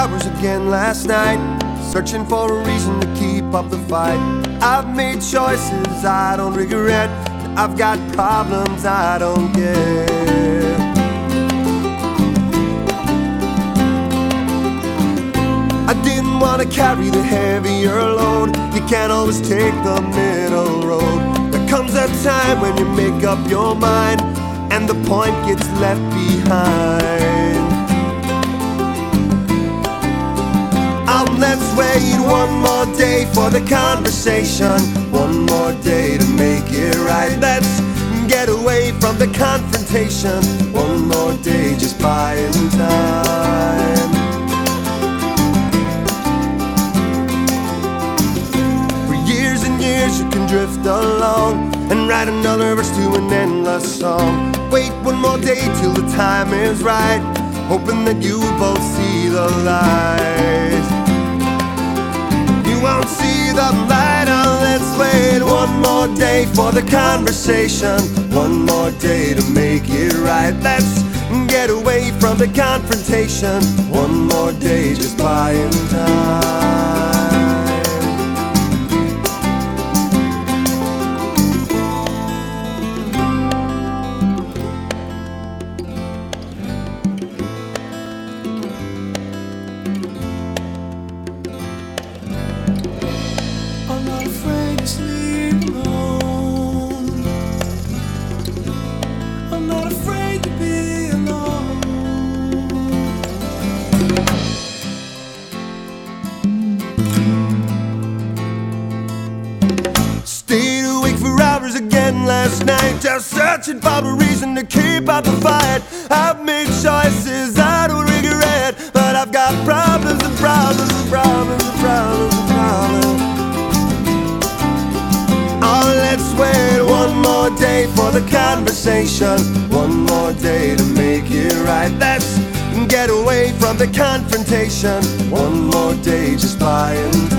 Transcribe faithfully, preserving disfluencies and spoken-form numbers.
hours again last night, searching for a reason to keep up the fight. I've made choices I don't regret, I've got problems I don't get. I didn't want to carry the heavier load, you can't always take the middle road. There comes a time when you make up your mind and the point gets left behind. Um, let's wait one more day for the conversation, one more day to make it right. Let's get away from the confrontation, one more day just buying time. For years and years you can drift along and write another verse to an endless song. Wait one more day till the time is right, hoping that you both see the light. You won't see the light, oh, let's wait one more day for the conversation, one more day to make it right. Let's get away from the confrontation, one more day just buying time. I'm not afraid to sleep alone, I'm not afraid to be alone. Stayed awake for hours again last night, just searching for a reason to keep up the fight. I've made choices I don't regret, but I've got problems and problems and problems and problems and problems. Oh, let's wait one more day for the conversation, one more day to make it right. Let's get away from the confrontation, one more day just buying